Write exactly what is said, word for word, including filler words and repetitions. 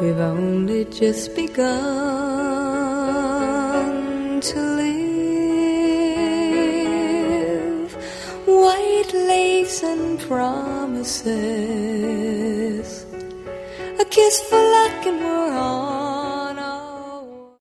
We've only just begun to live. White lace and promises, a kiss for luck and we're on.